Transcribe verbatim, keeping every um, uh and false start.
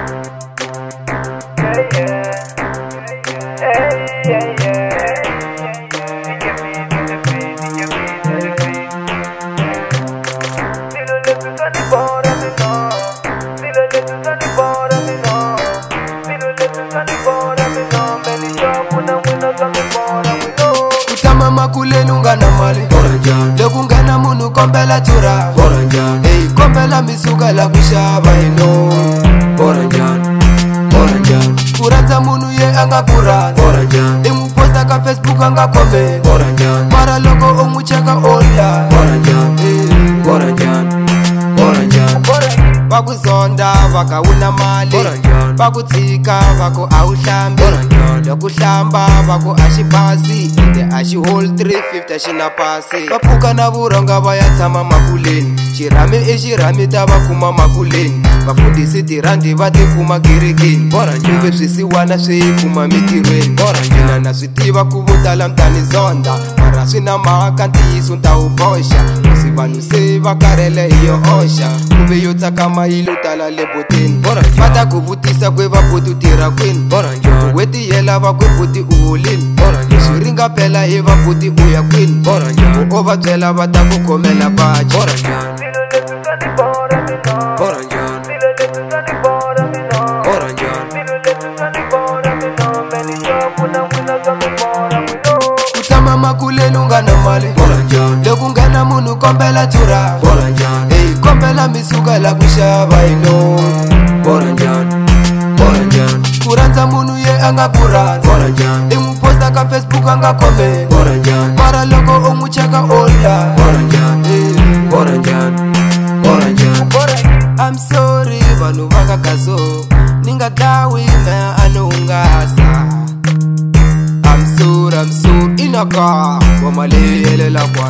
Utama makuleni ungana mali Loku ngana munu kombela tura Hey, kombela misuka la kushaba ino Kuranza munu ye anga kuranza Imu posta ka Facebook anga kome Para loko omucheka ola Bakuzonda baka una mali Bakutika bako awuhlambi Lokuhlamba bako ashipasi Inde ashi hold three fifty ashina pasi Bapuka na buronga bayatama makuleni Shirami e shirami taba kuma makuleni Bafundisi tirandi bati kuma kirikini Uve swisiwana swi kuma mitirweni Jina na switiba kubutala mtani zonda Mara swina maka ntiyisu nta ubosha Musi vanu se vakarele hiyo osha Uve yotaka mahilu tala leboteni Bata kubutisa kwe vaputi utira kwini Uweti yela vakwe puti uulini Swiringa pela he vaputi uya kwini Uova twela vata kukomela baji Utama makuleni ungana mali Loku ngana munu kombela tura Hey, kombela misuka la kushaba ino Kuranza munu ye anga kuranza Imu posta ka Facebook anga kome Para loko omucheka ola I'm sorry vanu vaka kazo Ninga dawi mea anu ungasa I'm sorry, I'm sorry inaka Wamale ele la kwa